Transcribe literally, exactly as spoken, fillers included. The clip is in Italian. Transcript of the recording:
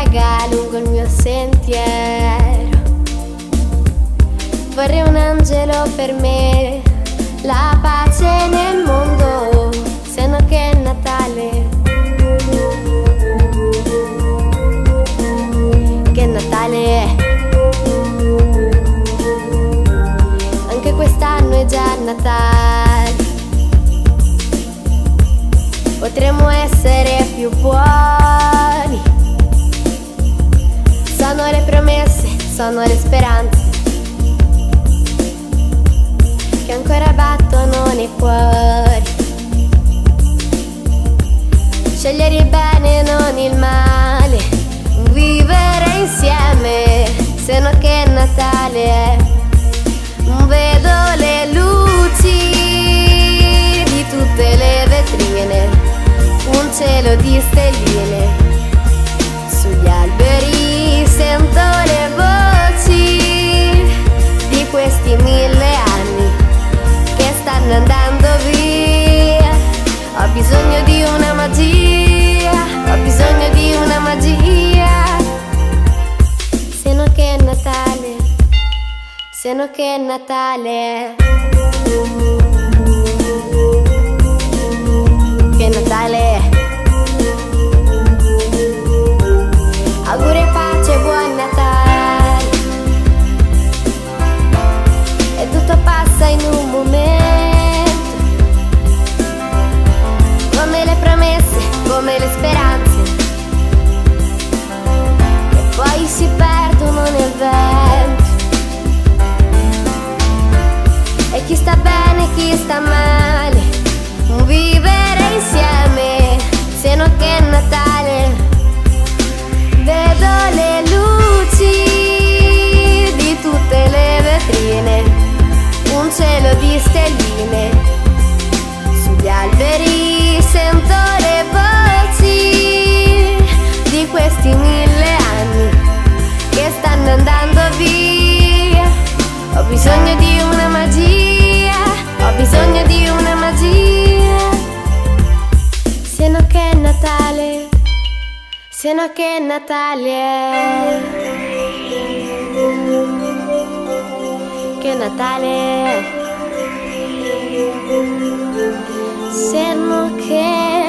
vaga lungo il mio sentiero. Vorrei un angelo per me, la pace nel mondo, se no che è Natale. Che Natale è. Anche quest'anno è già Natale. Potremmo essere più buoni. Sono le promesse, sono le speranze che ancora battono nei cuori. Scegliere il bene e non il male, vivere insieme, se no che Natale è. Vedo le luci di tutte le vetrine, un cielo di stelline, sugli alberi sento le voci di questi mille anni che stanno andando via. Ho bisogno di una magia, ho bisogno di una magia, se no che è Natale, se no che è Natale. Che Natale è. Auguri e pace, buon Natale. E tutto passa in un momento, come le promesse, come le speranze, che poi si perdono nel vento. E chi sta bene, chi sta male, vivere insieme, se no che è Natale. Vedo le luci di tutte le vetrine, un cielo di stelline, sugli alberi sento le voci di questi mille anni che stanno andando via. Ho bisogno di una magia, ho bisogno di una magia, se no che è Natale, se no che è Natale. Che Natale, se no che